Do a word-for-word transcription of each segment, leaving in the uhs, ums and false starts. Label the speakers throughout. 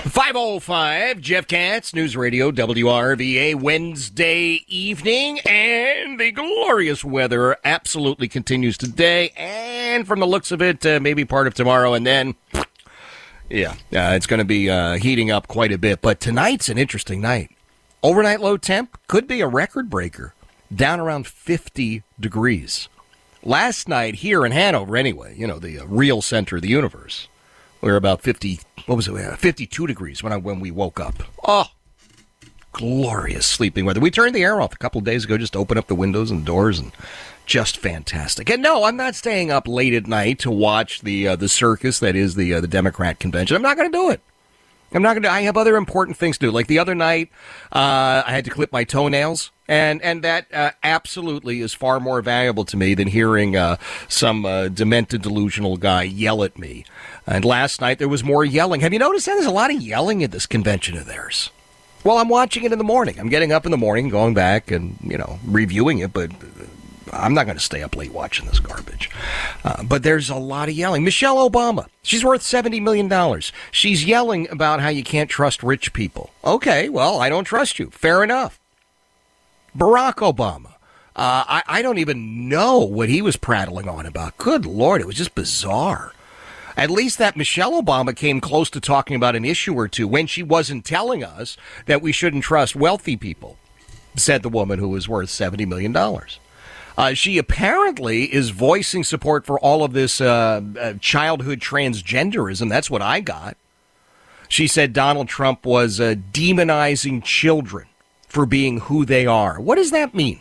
Speaker 1: five oh five, Jeff Katz, News Radio, W R V A, Wednesday evening, and the glorious weather absolutely continues today, and from the looks of it, uh, maybe part of tomorrow, and then, yeah, uh, it's going to be uh, heating up quite a bit, but tonight's an interesting night. Overnight low temp could be a record breaker, down around fifty degrees. Last night here in Hanover, anyway, you know, the uh, real center of the universe, we were about fifty, what was it, fifty-two degrees when I when we woke up. Oh, glorious sleeping weather. We turned the air off a couple of days ago, just open up the windows and doors, and just fantastic. And no, I'm not staying up late at night to watch the uh, the circus that is the uh, the Democrat convention. I'm not going to do it. I'm not going to. I have other important things to do. Like the other night, uh, I had to clip my toenails. And and that uh, absolutely is far more valuable to me than hearing uh, some uh, demented, delusional guy yell at me. And last night there was more yelling. Have you noticed that? There's a lot of yelling at this convention of theirs. Well, I'm watching it in the morning. I'm getting up in the morning, going back and, you know, reviewing it, but I'm not going to stay up late watching this garbage. Uh, but there's a lot of yelling. Michelle Obama, she's worth seventy million dollars. She's yelling about how you can't trust rich people. Okay, well, I don't trust you. Fair enough. Barack Obama. Uh, I, I don't even know what he was prattling on about. Good Lord, it was just bizarre. At least that Michelle Obama came close to talking about an issue or two when she wasn't telling us that we shouldn't trust wealthy people, said the woman who was worth seventy million dollars. Uh, she apparently is voicing support for all of this uh, uh, childhood transgenderism. That's what I got. She said Donald Trump was uh, demonizing children for being who they are. What does that mean?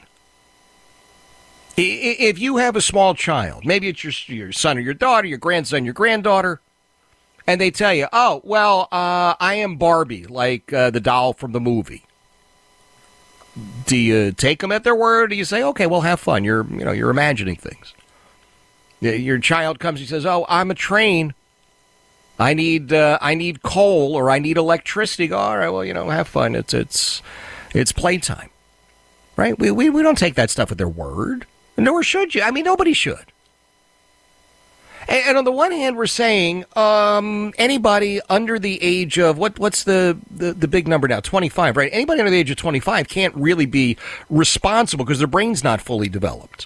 Speaker 1: If you have a small child, maybe it's your, your son or your daughter, your grandson, your granddaughter, and they tell you, oh, well, uh, I am Barbie, like uh, the doll from the movie. Do you take them at their word? Or do you say, okay, well, have fun. You're, you know, you're imagining things. Your child comes, he says, oh, I'm a train. I need, uh, I need coal or I need electricity. Go, all right, well, you know, have fun. It's, it's, It's playtime, right? We, we we don't take that stuff at their word, nor should you. I mean, nobody should. And, and on the one hand, we're saying um, anybody under the age of, what what's the, the, the big number now, twenty-five, right? Anybody under the age of twenty-five can't really be responsible because their brain's not fully developed.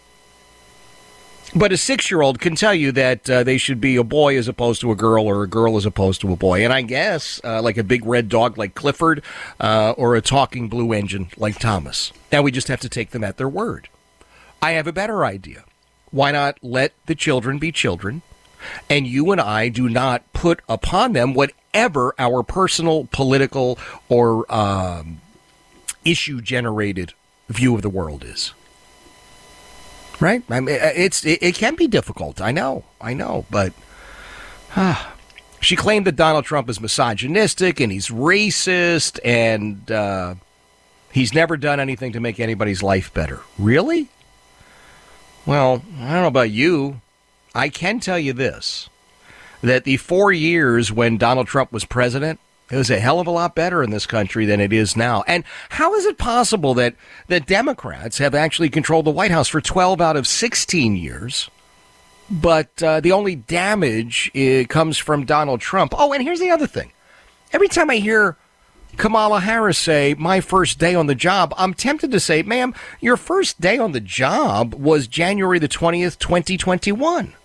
Speaker 1: But a six-year-old can tell you that uh, they should be a boy as opposed to a girl or a girl as opposed to a boy. And I guess uh, like a big red dog like Clifford uh, or a talking blue engine like Thomas. Now we just have to take them at their word. I have a better idea. Why not let the children be children? And you and I do not put upon them whatever our personal, political, or um, issue-generated view of the world is. Right? I mean, it's it, it can be difficult. I know. I know. But uh, she claimed that Donald Trump is misogynistic and he's racist and uh, he's never done anything to make anybody's life better. Really? Well, I don't know about you. I can tell you this, that the four years when Donald Trump was president, it was a hell of a lot better in this country than it is now. And how is it possible that the Democrats have actually controlled the White House for twelve out of sixteen years, but uh, the only damage uh, comes from Donald Trump? Oh, and here's the other thing. Every time I hear Kamala Harris say, my first day on the job, I'm tempted to say, ma'am, your first day on the job was January the twentieth, twenty twenty-one.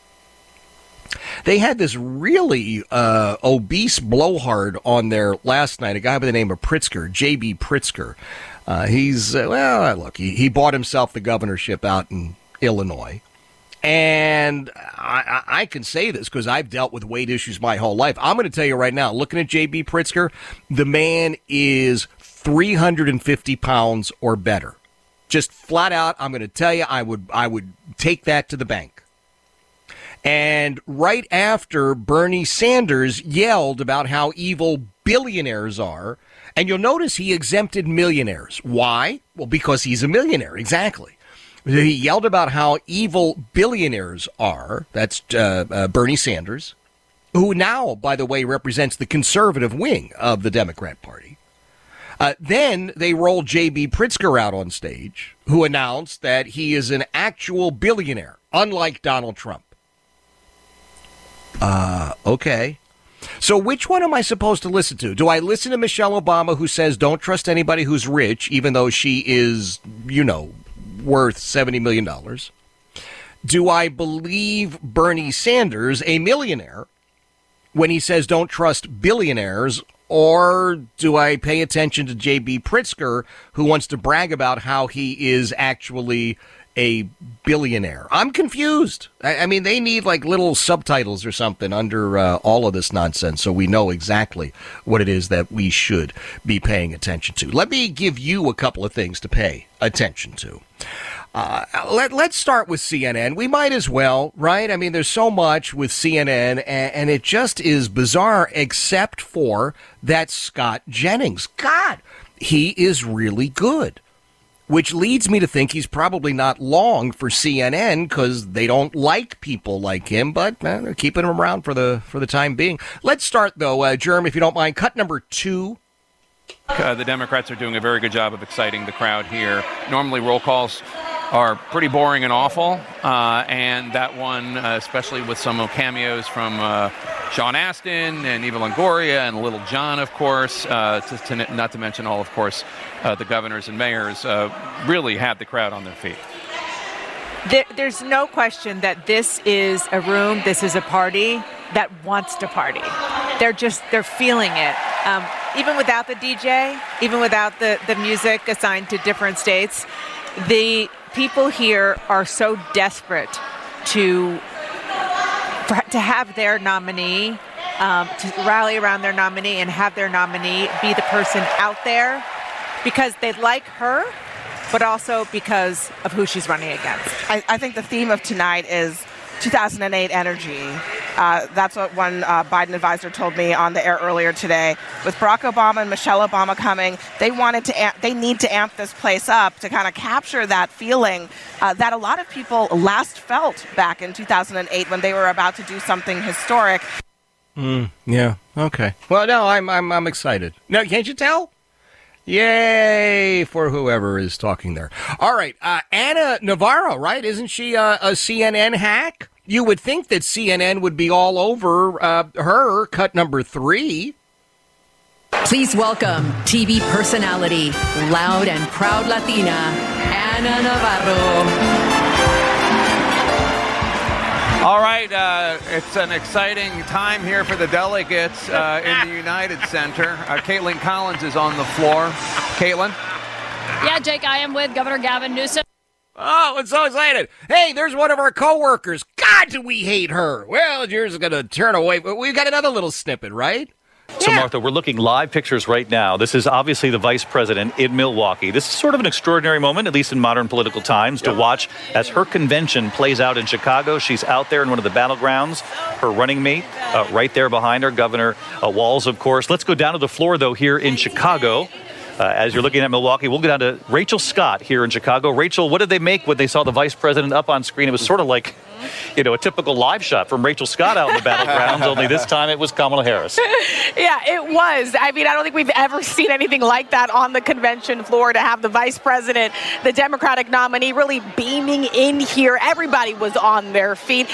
Speaker 1: They had this really uh, obese blowhard on there last night, a guy by the name of Pritzker, J B. Pritzker. Uh, he's, uh, well, look, he, he bought himself the governorship out in Illinois. And I, I can say this because I've dealt with weight issues my whole life. I'm going to tell you right now, looking at J B. Pritzker, the man is three hundred fifty pounds or better. Just flat out, I'm going to tell you, I would I would take that to the bank. And right after Bernie Sanders yelled about how evil billionaires are, and you'll notice he exempted millionaires. Why? Well, because he's a millionaire, exactly. He yelled about how evil billionaires are. That's uh, uh, Bernie Sanders, who now, by the way, represents the conservative wing of the Democrat Party. Uh, then they rolled J B. Pritzker out on stage, who announced that he is an actual billionaire, unlike Donald Trump. Uh, okay. So which one am I supposed to listen to? Do I listen to Michelle Obama, who says don't trust anybody who's rich, even though she is, you know, worth seventy million dollars? Do I believe Bernie Sanders, a millionaire, when he says don't trust billionaires? Or do I pay attention to J B. Pritzker, who wants to brag about how he is actually a billionaire? I'm confused. I, I mean, they need like little subtitles or something under uh, all of this nonsense so we know exactly what it is that we should be paying attention to. Let me give you a couple of things to pay attention to. Uh, let, let's start with C N N. We might as well, right? I mean, there's so much with C N N, and, and it just is bizarre, except for that Scott Jennings. God, he is really good, which leads me to think he's probably not long for C N N because they don't like people like him, but uh, they're keeping him around for the for the time being. Let's start, though, uh, Jerm, if you don't mind. Cut number two.
Speaker 2: Uh, the Democrats are doing a very good job of exciting the crowd here. Normally, roll calls are pretty boring and awful, uh, and that one, uh, especially with some cameos from uh, Sean Astin and Eva Longoria and Little John, of course, uh, to, to, not to mention all, of course, uh, the governors and mayors, uh, really had the crowd on their feet.
Speaker 3: There, there's no question that this is a room, this is a party that wants to party. They're just, they're feeling it. Um, even without the D J, even without the, the music assigned to different states, the people here are so desperate to for, to have their nominee, um, to rally around their nominee and have their nominee be the person out there because they like her, but also because of who she's running against.
Speaker 4: I, I think the theme of tonight is two thousand eight energy. Uh, that's what one uh, Biden advisor told me on the air earlier today. With Barack Obama and Michelle Obama coming, they wanted to, amp, they need to amp this place up to kind of capture that feeling uh, that a lot of people last felt back in two thousand eight when they were about to do something historic.
Speaker 1: Mm, yeah. Okay. Well, no, I'm I'm I'm excited. No, can't you tell? Yay for whoever is talking there. All right, uh, Ana Navarro, right? Isn't she a, a C N N hack? You would think that C N N would be all over uh, her. Cut number three.
Speaker 5: Please welcome T V personality, loud and proud Latina, Ana Navarro.
Speaker 2: All right, uh, it's an exciting time here for the delegates uh, in the United Center. Uh, Caitlin Collins is on the floor. Caitlin?
Speaker 6: Yeah, Jake, I am with Governor Gavin Newsom.
Speaker 1: Oh, I'm so excited. Hey, there's one of our coworkers. God, do we hate her. Well, yours is going to turn away. But we've got another little snippet, right?
Speaker 7: So,
Speaker 1: yeah.
Speaker 7: Martha, we're looking live pictures right now. This is obviously the vice president in Milwaukee. This is sort of an extraordinary moment, at least in modern political times, to watch as her convention plays out in Chicago. She's out there in one of the battlegrounds. Her running mate uh, right there behind her, Governor uh, Walz, of course. Let's go down to the floor, though, here in Chicago. Uh, as you're looking at Milwaukee, we'll go down to Rachel Scott here in Chicago. Rachel, what did they make when they saw the vice president up on screen? It was sort of like, you know, a typical live shot from Rachel Scott out in the battlegrounds, only this time it was Kamala Harris.
Speaker 8: Yeah, it was. I mean, I don't think we've ever seen anything like that on the convention floor, to have the vice president, the Democratic nominee, really beaming in here. Everybody was on their feet.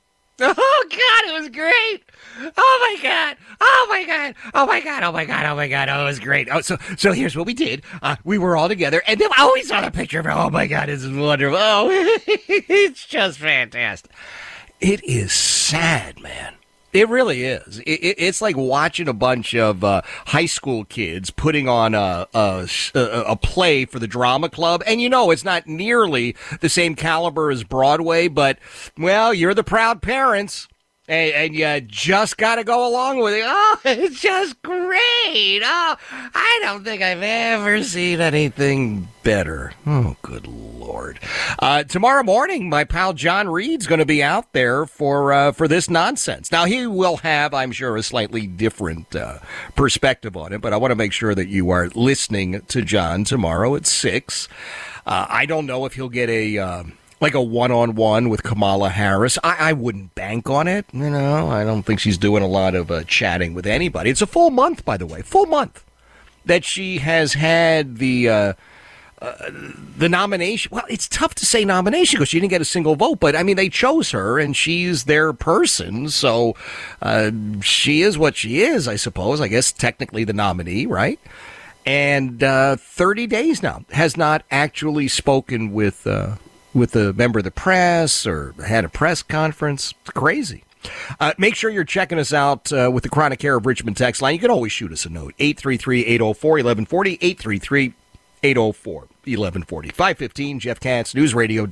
Speaker 1: Oh, God, it was great. Oh, my God. Oh, my God. Oh, my God. Oh, my God. Oh, my God. Oh, it was great. Oh, so so here's what we did. Uh, we were all together, and then oh, we saw the picture of her. Oh, my God, this is wonderful. Oh, it's just fantastic. It is sad, man. It really is. It, it, it's like watching a bunch of uh, high school kids putting on a, a, a play for the drama club. And, you know, it's not nearly the same caliber as Broadway, but, well, you're the proud parents. And, and you just got to go along with it. Oh, it's just great. Oh, I don't think I've ever seen anything better. Oh, good Lord. Uh, tomorrow morning, my pal John Reed's going to be out there for uh, for this nonsense. Now, he will have, I'm sure, a slightly different uh, perspective on it, but I want to make sure that you are listening to John tomorrow at six. Uh, I don't know if he'll get a... Uh, like a one-on-one with Kamala Harris. I, I wouldn't bank on it. You know, I don't think she's doing a lot of uh, chatting with anybody. It's a full month, by the way, full month that she has had the uh, uh, the nomination. Well, it's tough to say nomination because she didn't get a single vote. But, I mean, they chose her, and she's their person. So uh, she is what she is, I suppose. I guess technically the nominee, right? And uh, thirty days now has not actually spoken with uh, with a member of the press or had a press conference. It's crazy. Uh, make sure you're checking us out uh, with the Chronic Care of Richmond text line. You can always shoot us a note. eight three three, eight oh four, eleven forty, eight three three, eight oh four, eleven forty. five fifteen, Jeff Katz, News Radio.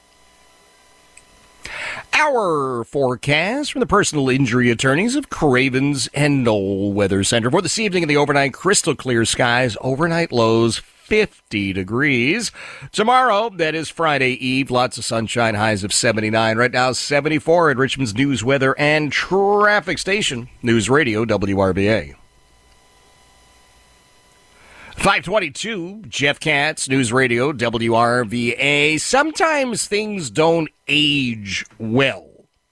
Speaker 1: Our forecast from the personal injury attorneys of Cravens and Knoll Weather Center. For this evening in the overnight, crystal clear skies, overnight lows fifty degrees. Tomorrow, that is Friday Eve, lots of sunshine, highs of seventy-nine. Right now, seventy-four at Richmond's news, weather, and traffic station, News Radio W R V A. five twenty-two, Jeff Katz, News Radio, W R V A. Sometimes things don't age well.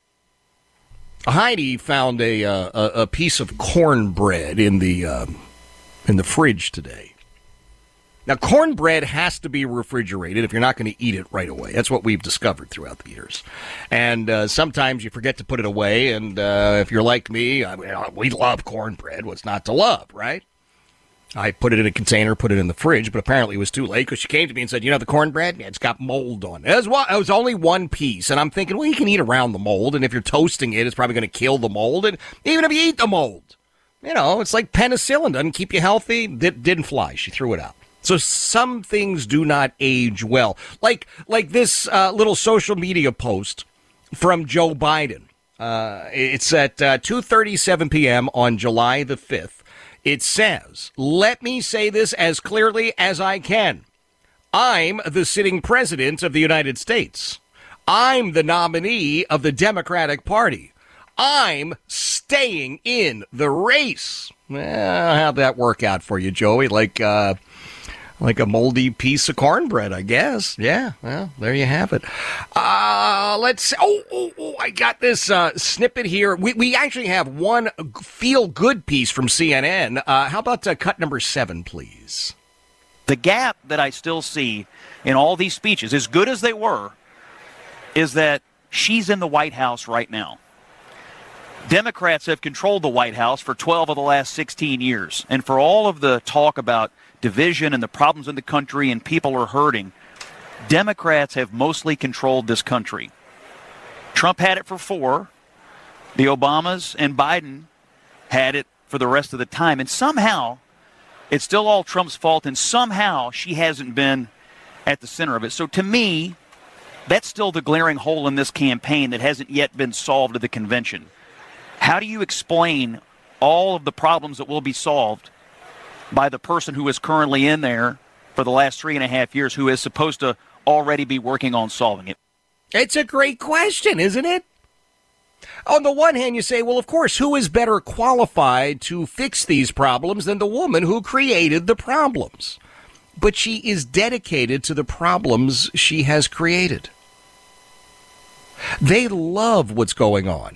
Speaker 1: Heidi found a uh, a, a piece of cornbread in the uh, in the fridge today. Now, cornbread has to be refrigerated if you're not going to eat it right away. That's what we've discovered throughout the years. And uh, sometimes you forget to put it away. And uh, if you're like me, I mean, we love cornbread. What's not to love, right? I put it in a container, put it in the fridge, but apparently it was too late because she came to me and said, you know, the cornbread, yeah, it's got mold on it. It was, well, it was only one piece, and I'm thinking, well, you can eat around the mold, and if you're toasting it, it's probably going to kill the mold, and even if you eat the mold, you know, it's like penicillin, doesn't keep you healthy. It didn't fly. She threw it out. So some things do not age well. Like like this uh, little social media post from Joe Biden. Uh, it's at uh, two thirty-seven p.m. on July the fifth. It says, let me say this as clearly as I can. I'm the sitting president of the United States. I'm the nominee of the Democratic Party. I'm staying in the race. Well, how'd that work out for you, Joey? Like, uh, like a moldy piece of cornbread, I guess. Yeah, well, there you have it. Uh, let's, oh, oh, oh, I got this uh, snippet here. We we actually have one feel-good piece from C N N. Uh, how about uh, cut number seven, please?
Speaker 9: The gap that I still see in all these speeches, as good as they were, is that she's in the White House right now. Democrats have controlled the White House for twelve of the last sixteen years. And for all of the talk about division and the problems in the country and people are hurting, Democrats have mostly controlled this country. Trump had it for four. The Obamas and Biden had it for the rest of the time. And somehow, it's still all Trump's fault, and somehow she hasn't been at the center of it. So to me, that's still the glaring hole in this campaign that hasn't yet been solved at the convention. How do you explain all of the problems that will be solved by the person who is currently in there for the last three and a half years, who is supposed to already be working on solving it?
Speaker 1: It's a great question, isn't it? On the one hand, you say, well, of course, who is better qualified to fix these problems than the woman who created the problems? But she is dedicated to the problems she has created. They love what's going on.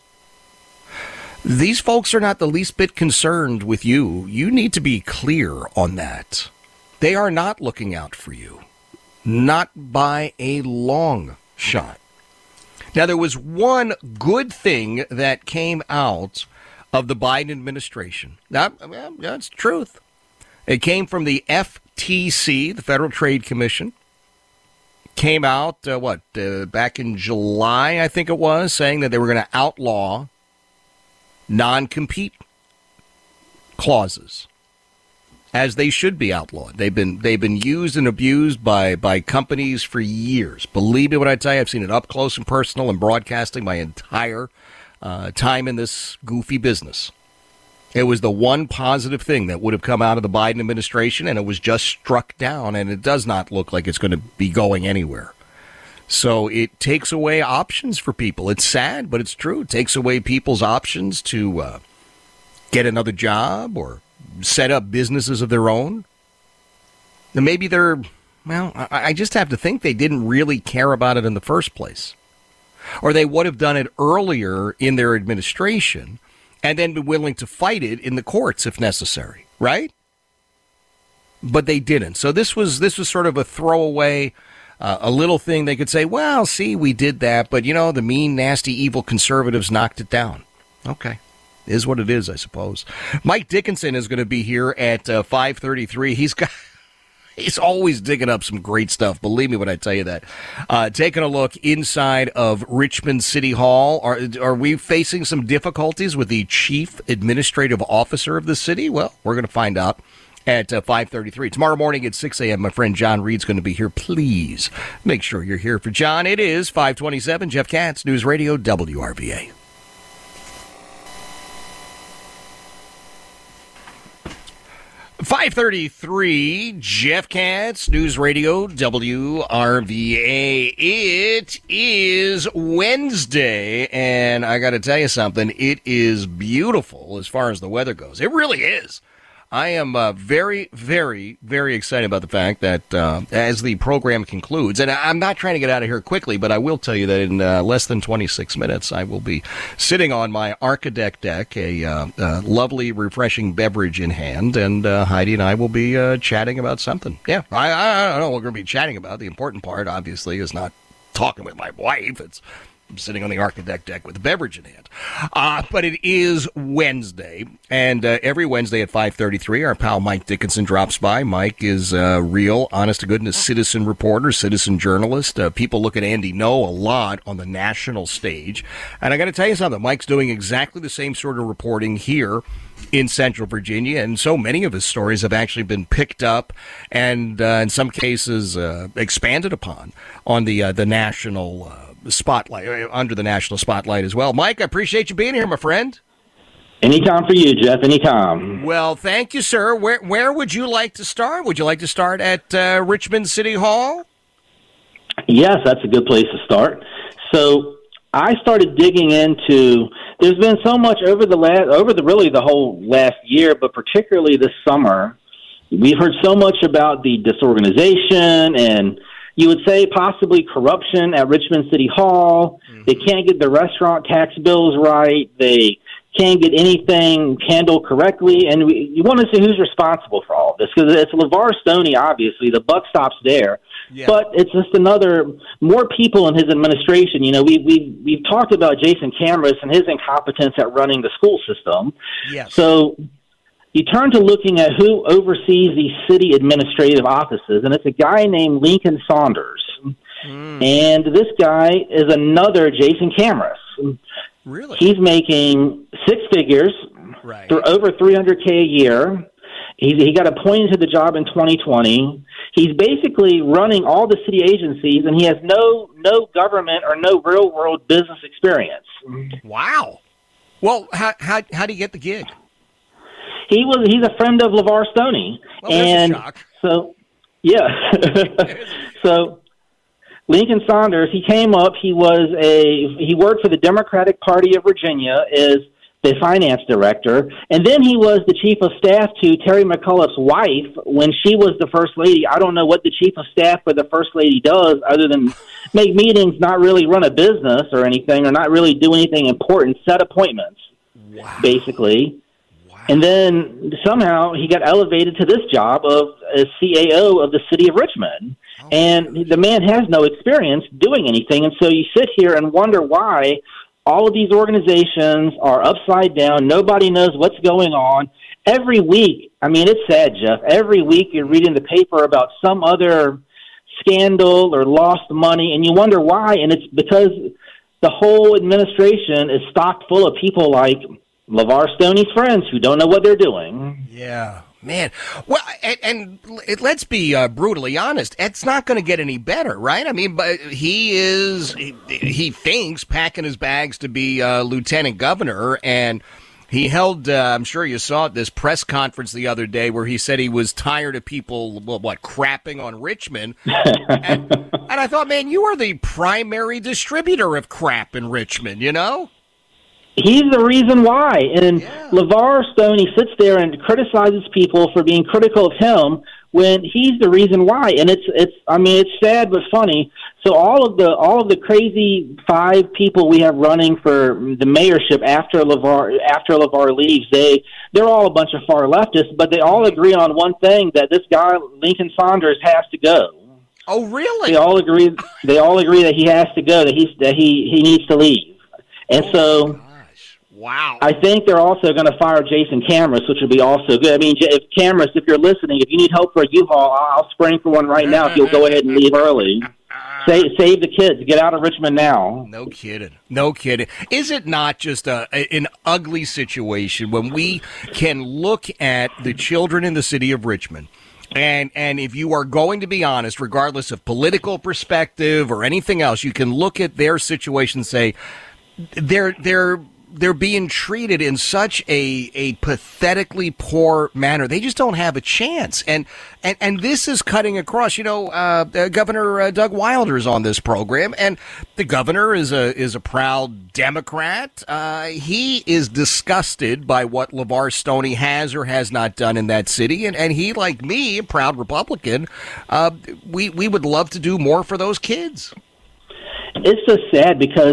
Speaker 1: These folks are not the least bit concerned with you. You need to be clear on that. They are not looking out for you. Not by a long shot. Now, there was one good thing that came out of the Biden administration. Now, that's truth. It came from the F T C, the Federal Trade Commission. Came out, uh, what, uh, back in July, I think it was, saying that they were going to outlaw non-compete clauses, as they should be outlawed. They've been they've been used and abused by, by companies for years. Believe me when I tell you, I've seen it up close and personal in broadcasting my entire uh, time in this goofy business. It was the one positive thing that would have come out of the Biden administration, and it was just struck down, and it does not look like it's going to be going anywhere. So it takes away options for people. It's sad, but it's true. It takes away people's options to uh, get another job or set up businesses of their own. And maybe they're, well, I, I just have to think they didn't really care about it in the first place. Or they would have done it earlier in their administration and then be willing to fight it in the courts if necessary, right? but they didn't. So this was this was sort of a throwaway, uh, a little thing they could say, well, see, we did that, but, you know, the mean, nasty, evil conservatives knocked it down. Okay. Is what it is, I suppose. Mike Dickinson is going to be here at uh, five thirty-three. He's got... He's always digging up some great stuff. Believe me when I tell you that. Uh, taking a look inside of Richmond City Hall. Are, are we facing some difficulties with the chief administrative officer of the city? Well, we're going to find out at uh, five thirty-three. Tomorrow morning at six a.m., my friend John Reed's going to be here. Please make sure you're here for John. It is five twenty-seven. Jeff Katz, News Radio, W R V A. five thirty-three, Jeff Katz, News Radio, W R V A. It is Wednesday, and I got to tell you something. It is beautiful as far as the weather goes. It really is. I am uh, very, very, very excited about the fact that uh, as the program concludes, and I'm not trying to get out of here quickly, but I will tell you that in uh, less than twenty-six minutes, I will be sitting on my Archidec deck, a uh, uh, lovely, refreshing beverage in hand, and uh, Heidi and I will be uh, chatting about something. Yeah, I, I don't know what we're going to be chatting about. The important part, obviously, is not talking with my wife. It's I'm sitting on the Archidec deck with a beverage in hand. Uh, but it is Wednesday, and uh, every Wednesday at five thirty-three, our pal Mike Dickinson drops by. Mike is a real, honest-to-goodness citizen reporter, citizen journalist. Uh, people look at Andy Ngo a lot on the national stage. And I got to tell you something, Mike's doing exactly the same sort of reporting here in Central Virginia, and so many of his stories have actually been picked up and, uh, in some cases, uh, expanded upon on the uh, the national uh spotlight, under the national spotlight as well. Mike, I appreciate you being here, my friend.
Speaker 10: Anytime for you, Jeff, anytime.
Speaker 1: Well, thank you, sir. Where where would you like to start? Would you like to start at uh, Richmond City Hall?
Speaker 10: Yes, that's a good place to start. So I started digging into, there's been so much over the last, over the really the whole last year, but particularly this summer, we've heard so much about the disorganization and you would say possibly corruption at Richmond City Hall. Mm-hmm. They can't get the restaurant tax bills right. They can't get anything handled correctly. And we, you want to see who's responsible for all of this, because it's LeVar Stoney, obviously. The buck stops there. Yeah. But it's just another, more people in his administration. You know, we, we, we've talked about Jason Kamras and his incompetence at running the school system. Yes. So you turn to looking at who oversees these city administrative offices, and it's a guy named Lincoln Saunders. Mm. And this guy is another Jason Kamras.
Speaker 1: Really?
Speaker 10: He's making six figures right. for over three hundred K a year. He, he got appointed to the job in twenty twenty. He's basically running all the city agencies, and he has no no government or no real-world business experience.
Speaker 1: Wow. Well, how how how do you get the gig?
Speaker 10: He was he's a friend of LeVar Stoney.
Speaker 1: Well,
Speaker 10: and
Speaker 1: a shock.
Speaker 10: so yeah. so Lincoln Saunders, he came up, he was a he worked for the Democratic Party of Virginia as the finance director, and then he was the chief of staff to Terry McAuliffe's wife when she was the first lady. I don't know what the chief of staff for the first lady does other than make meetings, not really run a business or anything, or not really do anything important, set appointments, wow. basically. And then somehow he got elevated to this job of as C A O of the city of Richmond. Oh, and the man has no experience doing anything. And so you sit here and wonder why all of these organizations are upside down. Nobody knows what's going on. Every week, I mean, it's sad, Jeff. Every week you're reading the paper about some other scandal or lost money, and you wonder why. And it's because the whole administration is stocked full of people like LeVar Stoney's friends who don't know what they're doing.
Speaker 1: Yeah, man. Well, and, and let's be uh, brutally honest. It's not going to get any better, right? I mean, but he is, he, he thinks, packing his bags to be uh, lieutenant governor, and he held, uh, I'm sure you saw it, this press conference the other day where he said he was tired of people, what, what crapping on Richmond. and, and I thought, man, you are the primary distributor of crap in Richmond, you know?
Speaker 10: He's the reason why. And yeah. LeVar Stoney sits there and criticizes people for being critical of him when he's the reason why. And it's, it's, I mean, it's sad but funny. So all of the all of the crazy five people we have running for the mayorship after LeVar after LeVar leaves, they they're all a bunch of far leftists, but they all agree on one thing: that this guy Lincoln Saunders has to go.
Speaker 1: Oh, really?
Speaker 10: They all agree. They all agree that he has to go. That he's that he he needs to leave. And
Speaker 1: oh
Speaker 10: so,
Speaker 1: gosh. Wow.
Speaker 10: I think they're also going to fire Jason Cameras, which would be also good. I mean, if Cameras, if you're listening, if you need help for a U-Haul, I'll spring for one right now. If you'll go ahead and leave early. Save, save the kids. Get out of Richmond now.
Speaker 1: No kidding. No kidding. Is it not just a, an ugly situation when we can look at the children in the city of Richmond, and and if you are going to be honest, regardless of political perspective or anything else, you can look at their situation and say they're they're they're being treated in such a a pathetically poor manner. They just don't have a chance. And and, and this is cutting across. You know, uh, uh, Governor uh, Doug Wilder is on this program, and the governor is a is a proud Democrat. Uh, he is disgusted by what LeVar Stoney has or has not done in that city, and, and he, like me, a proud Republican, uh, we we would love to do more for those kids.
Speaker 10: It's so sad because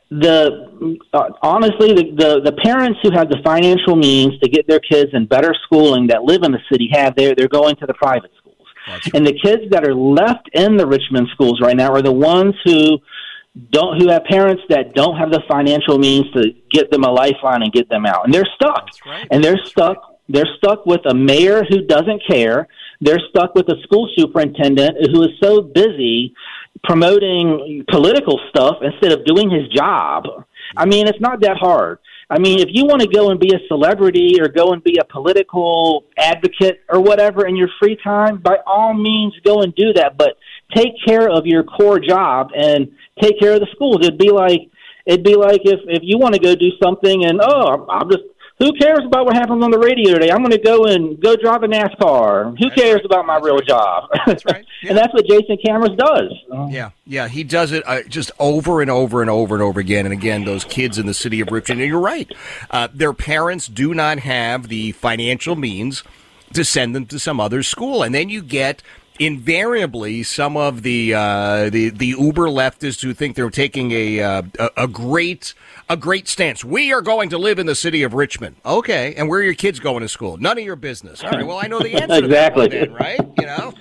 Speaker 10: the uh, honestly, the, the the parents who have the financial means to get their kids in better schooling that live in the city have they're they're going to the private schools, and the kids that are left in the Richmond schools right now are the ones who don't who have parents that don't have the financial means to get them a lifeline and get them out, and they're stuck.
Speaker 1: That's right.
Speaker 10: And they're
Speaker 1: That's
Speaker 10: stuck.
Speaker 1: Right.
Speaker 10: They're stuck with a mayor who doesn't care. They're stuck with a school superintendent who is so busy promoting political stuff instead of doing his job. I mean, it's not that hard. I mean, if you want to go and be a celebrity or go and be a political advocate or whatever in your free time, by all means go and do that. But take care of your core job and take care of the schools. It'd be like it'd be like if, if you want to go do something and, oh, I'm just, who cares about what happens on the radio today? I'm going to go and go drive a NASCAR. Who
Speaker 1: that's
Speaker 10: cares
Speaker 1: right.
Speaker 10: about my
Speaker 1: that's
Speaker 10: real
Speaker 1: right.
Speaker 10: job?
Speaker 1: That's right. Yeah.
Speaker 10: And that's what Jason Cameras does.
Speaker 1: Yeah, yeah, he does it uh, just over and over and over and over again. And again, those kids in the city of Richmond, and you're right, uh, their parents do not have the financial means to send them to some other school. And then you get invariably some of the uh, the the uber leftists who think they're taking a, uh, a a great a great stance. We are going to live in the city of Richmond. Okay, and where are your kids going to school? None of your business. All right. Well, I know the answer
Speaker 10: exactly.
Speaker 1: to that one then, right? You know.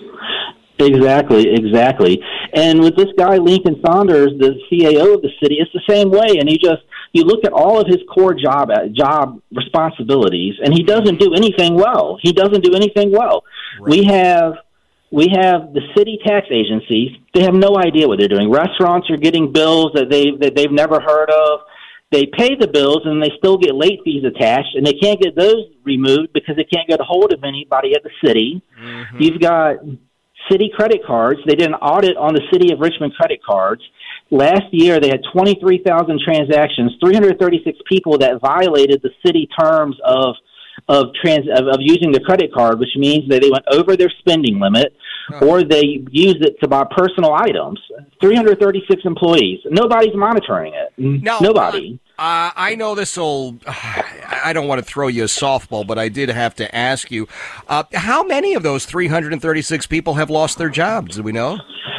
Speaker 10: Exactly, exactly. And with this guy, Lincoln Saunders, the C A O of the city, it's the same way. And he just, you look at all of his core job job responsibilities, and he doesn't do anything well. He doesn't do anything well. Right. We have we have the city tax agencies. They have no idea what they're doing. Restaurants are getting bills that they that they've never heard of. They pay the bills, and they still get late fees attached, and they can't get those removed because they can't get a hold of anybody at the city. Mm-hmm. You've got city credit cards. They did an audit on the city of Richmond credit cards. Last year, they had twenty-three thousand transactions, three hundred thirty-six people that violated the city terms of of, trans, of of using the credit card, which means that they went over their spending limit, oh. or they used it to buy personal items. three hundred thirty-six employees. Nobody's monitoring it.
Speaker 1: No,
Speaker 10: Nobody.
Speaker 1: Uh, I know this will, I don't want to throw you a softball, but I did have to ask you, uh, how many of those three hundred thirty-six people have lost their jobs? Do we know?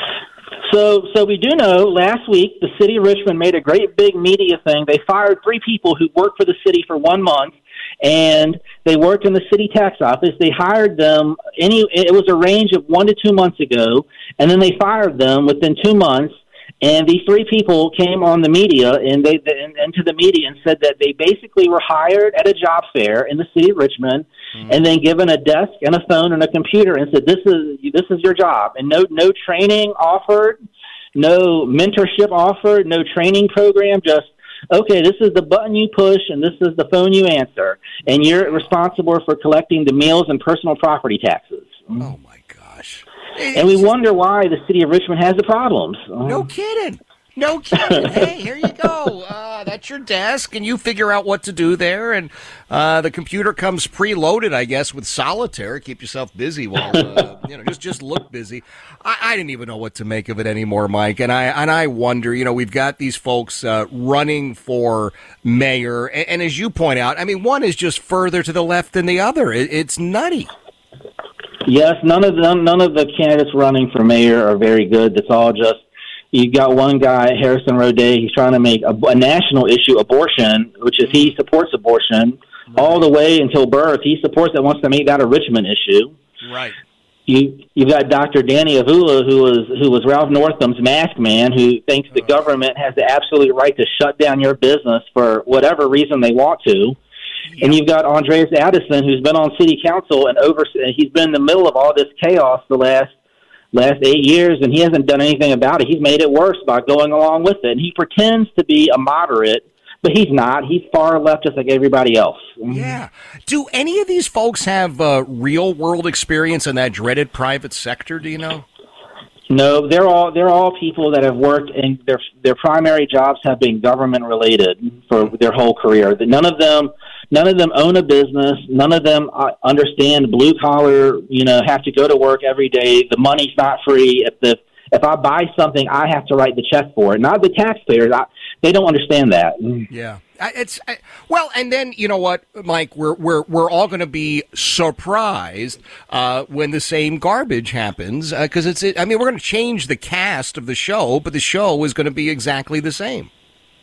Speaker 10: So, so we do know last week the city of Richmond made a great big media thing. They fired three people who worked for the city for one month, and they worked in the city tax office. They hired them, any, it was a range of one to two months ago, and then they fired them within two months. And these three people came on the media and they and, into the media and said that they basically were hired at a job fair in the city of Richmond, mm-hmm. and then given a desk and a phone and a computer and said, "This is this is your job." And no no training offered, no mentorship offered, no training program. Just okay, this is the button you push and this is the phone you answer, and you're responsible for collecting the meals and personal property taxes.
Speaker 1: Oh my gosh.
Speaker 10: And we wonder why the city of Richmond has the problems.
Speaker 1: No kidding. No kidding. Hey, here you go. Uh, that's your desk, and you figure out what to do there. And uh, the computer comes preloaded, I guess, with solitaire. Keep yourself busy while uh, you know, just just look busy. I, I didn't even know what to make of it anymore, Mike. And I and I wonder, you know, we've got these folks uh, running for mayor, and, and as you point out, I mean, one is just further to the left than the other. It, it's nutty.
Speaker 10: Yes, none of them, none of the candidates running for mayor are very good. It's all just You've got one guy, Harrison Rodet, he's trying to make a, a national issue abortion, which is he supports abortion right. all the way until birth. He supports it, wants to make that a Richmond issue.
Speaker 1: Right.
Speaker 10: You you've got Doctor Danny Avula, who was who was Ralph Northam's mask man, who thinks the government has the absolute right to shut down your business for whatever reason they want to. Yeah. And you've got Andreas Addison, who's been on city council and over. He's been in the middle of all this chaos the last last eight years, and he hasn't done anything about it. He's made it worse by going along with it. And he pretends to be a moderate, but he's not. He's far left, just like everybody else.
Speaker 1: Yeah. Do any of these folks have uh, real-world experience in that dreaded private sector, do you know?
Speaker 10: No, they're all they're all people that have worked, and their their primary jobs have been government-related for their whole career. None of them none of them own a business. None of them uh, understand blue-collar, you know, have to go to work every day. The money's not free. If the If I buy something, I have to write the check for it, not the taxpayers. I, they don't understand that.
Speaker 1: Yeah, it's I, well, and then you know what, Mike, we're we're we're all going to be surprised uh, when the same garbage happens because uh, it's. It, I mean, we're going to change the cast of the show, but the show is going to be exactly the same.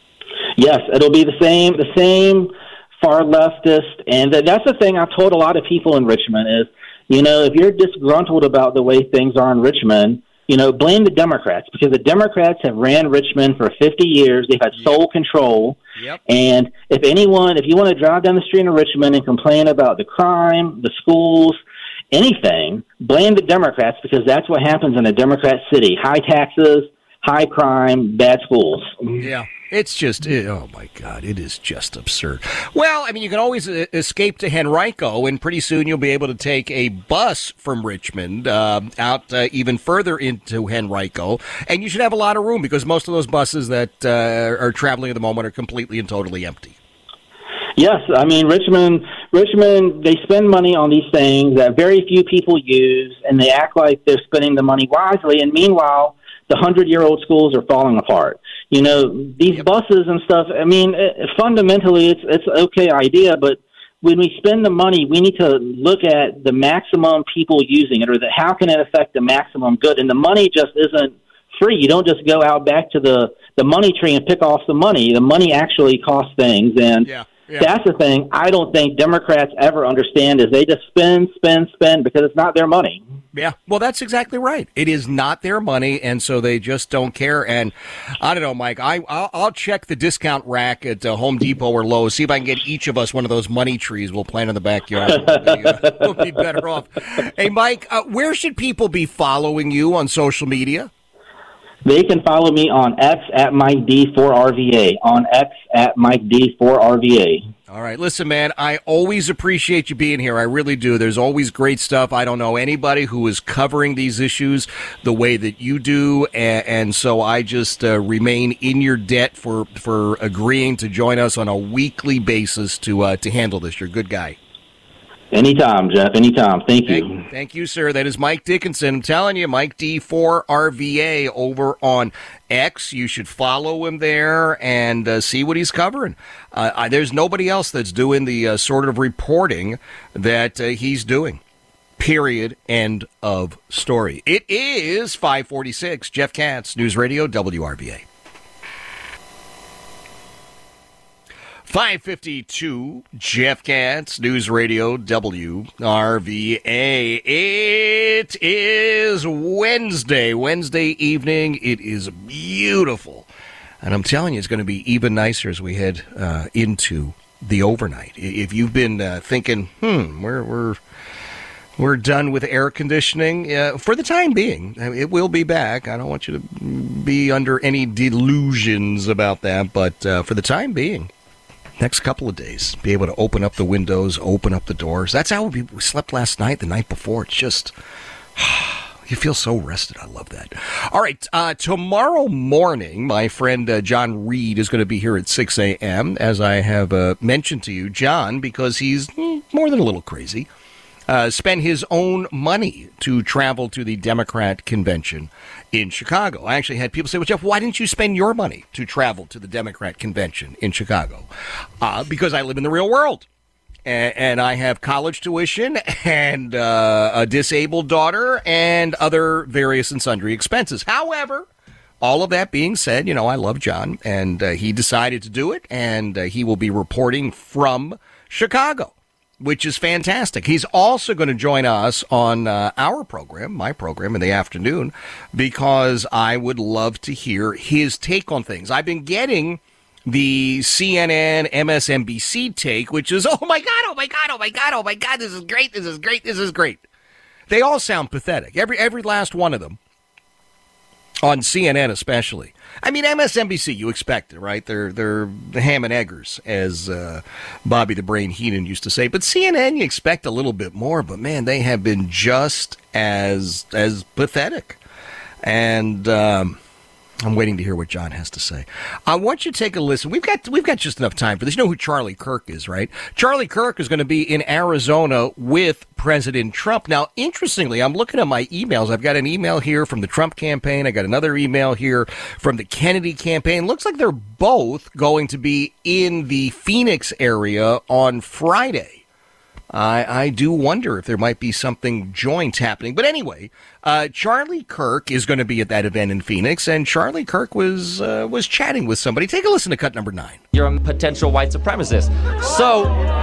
Speaker 10: Yes, it'll be the same. The same far leftist, and that's the thing I've told a lot of people in Richmond is, you know, if you're disgruntled about the way things are in Richmond, you know, blame the Democrats, because the Democrats have ran Richmond for fifty years. They've had sole yep. control.
Speaker 1: Yep.
Speaker 10: And if anyone, if you want to drive down the street in Richmond and complain about the crime, the schools, anything, blame the Democrats, because that's what happens in a Democrat city. High taxes, high crime, bad schools.
Speaker 1: Yeah. It's just, it, oh, my God, it is just absurd. Well, I mean, you can always uh, escape to Henrico, and pretty soon you'll be able to take a bus from Richmond uh, out uh, even further into Henrico, and you should have a lot of room because most of those buses that uh, are traveling at the moment are completely and totally empty.
Speaker 10: Yes, I mean, Richmond, Richmond, they spend money on these things that very few people use, and they act like they're spending the money wisely, and meanwhile, the hundred-year-old schools are falling apart. You know, these yep. buses and stuff, I mean, it, fundamentally, it's it's an okay idea, but when we spend the money, we need to look at the maximum people using it, or the, how can it affect the maximum good. And the money just isn't free. You don't just go out back to the, the money tree and pick off the money. The money actually costs things, and
Speaker 1: yeah. Yeah.
Speaker 10: that's the thing I don't think Democrats ever understand is they just spend, spend, spend because it's not their money.
Speaker 1: Yeah, well, that's exactly right. It is not their money, and so they just don't care. And I don't know, Mike, I, I'll, I'll check the discount rack at uh, Home Depot or Lowe's, see if I can get each of us one of those money trees we'll plant in the backyard. We'll be, uh, we'll be better off. Hey, Mike, uh, where should people be following you on social media?
Speaker 10: They can follow me on X at Mike D four R V A, on X at Mike D four R V A.
Speaker 1: All right. Listen, man, I always appreciate you being here. I really do. There's always great stuff. I don't know anybody who is covering these issues the way that you do, and, and so I just uh, remain in your debt for, for agreeing to join us on a weekly basis to uh, to handle this. You're a good guy.
Speaker 10: Anytime, Jeff. Anytime. Thank you.
Speaker 1: Thank, thank you, sir. That is Mike Dickinson. I'm telling you, Mike D four R V A over on X. You should follow him there and uh, see what he's covering. Uh, I, there's nobody else that's doing the uh, sort of reporting that uh, he's doing. Period. End of story. It is five forty-six. Jeff Katz, News Radio, W R V A. five fifty-two, Jeff Katz, News Radio, W R V A. It is Wednesday, Wednesday evening. It is beautiful. And I'm telling you, it's going to be even nicer as we head uh, into the overnight. If you've been uh, thinking, hmm, we're, we're, we're done with air conditioning, uh, for the time being, it will be back. I don't want you to be under any delusions about that, but uh, for the time being, next couple of days, be able to open up the windows, open up the doors. That's how we slept last night, the night before. It's just, you feel so rested. I love that. All right, uh, tomorrow morning, my friend uh, John Reed is going to be here at six a.m., as I have uh, mentioned to you. John, because he's mm, more than a little crazy, uh, spent his own money to travel to the Democrat convention in Chicago. I actually had people say, well, Jeff, why didn't you spend your money to travel to the Democrat convention in Chicago? Uh, because I live in the real world. And, and I have college tuition and uh, a disabled daughter and other various and sundry expenses. However, all of that being said, you know, I love John, and uh, he decided to do it, and uh, he will be reporting from Chicago, which is fantastic. He's also going to join us on uh, our program, my program, in the afternoon, because I would love to hear his take on things. I've been getting the C N N, M S N B C take, which is, oh, my God, oh, my God, oh, my God, oh, my God, this is great, this is great, this is great. They all sound pathetic, every every last one of them, on C N N especially. I mean, M S N B C, you expect it, right? They're they're the ham and eggers, as uh, Bobby the Brain Heenan used to say. But C N N, you expect a little bit more. But, man, they have been just as as pathetic. And um, I'm waiting to hear what John has to say. I want you to take a listen. We've got we've got just enough time for this. You know who Charlie Kirk is, right? Charlie Kirk is going to be in Arizona with President Trump. Now, interestingly, I'm looking at my emails. I've got an email here from the Trump campaign. I got another email here from the Kennedy campaign. Looks like they're both going to be in the Phoenix area on Friday. I, I do wonder if there might be something joint happening. But anyway, uh, Charlie Kirk is going to be at that event in Phoenix, and Charlie Kirk was uh, was chatting with somebody. Take a listen to cut number nine.
Speaker 11: You're a potential white supremacist. So,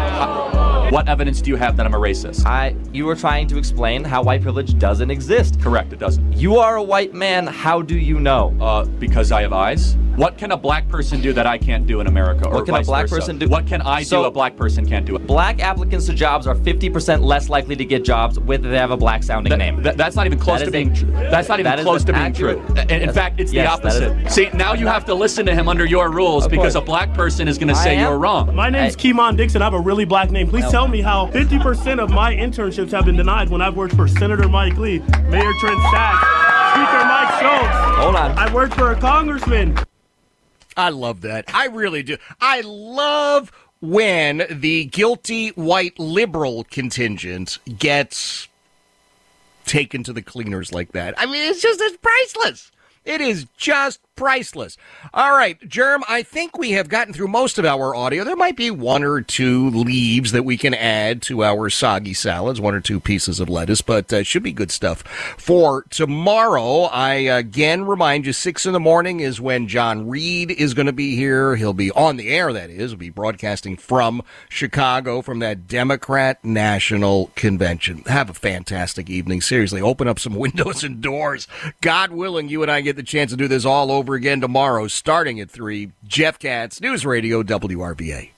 Speaker 11: uh, what evidence do you have that I'm a racist? I, you were trying to explain how white privilege doesn't exist. Correct, it doesn't. You are a white man. How do you know? Uh, because I have eyes. What can a black person do that I can't do in America? Or what can vice a black versa? person do? What can I so, do a black person can't do? Black applicants to jobs are fifty percent less likely to get jobs with they have a black sounding that, name. That, that's not even close that to being true. That's not even that close to being accurate. true. In, in fact, it's yes, the opposite. See, now you have to listen to him under your rules because a black person is going to say you're wrong.
Speaker 12: My name's I, Keymon Dixon. I have a really black name. Please tell me how fifty percent of my internships have been denied when I've worked for Senator Mike Lee, Mayor Trent Sachs, Speaker Mike Schultz. Hold on. I worked for a congressman.
Speaker 1: I love that. I really do. I love when the guilty white liberal contingent gets taken to the cleaners like that. I mean, it's just, it's priceless. It is just priceless. All right, Germ, I think we have gotten through most of our audio. There might be one or two leaves that we can add to our soggy salads, one or two pieces of lettuce, but uh, should be good stuff for tomorrow. I again remind you, six in the morning is when John Reed is going to be here. He'll be on the air, that is. He'll be broadcasting from Chicago, from that Democrat National Convention. Have a fantastic evening. Seriously, open up some windows and doors. God willing, you and I get the chance to do this all over again tomorrow, starting at three. Jeff Katz, News Radio W R V A.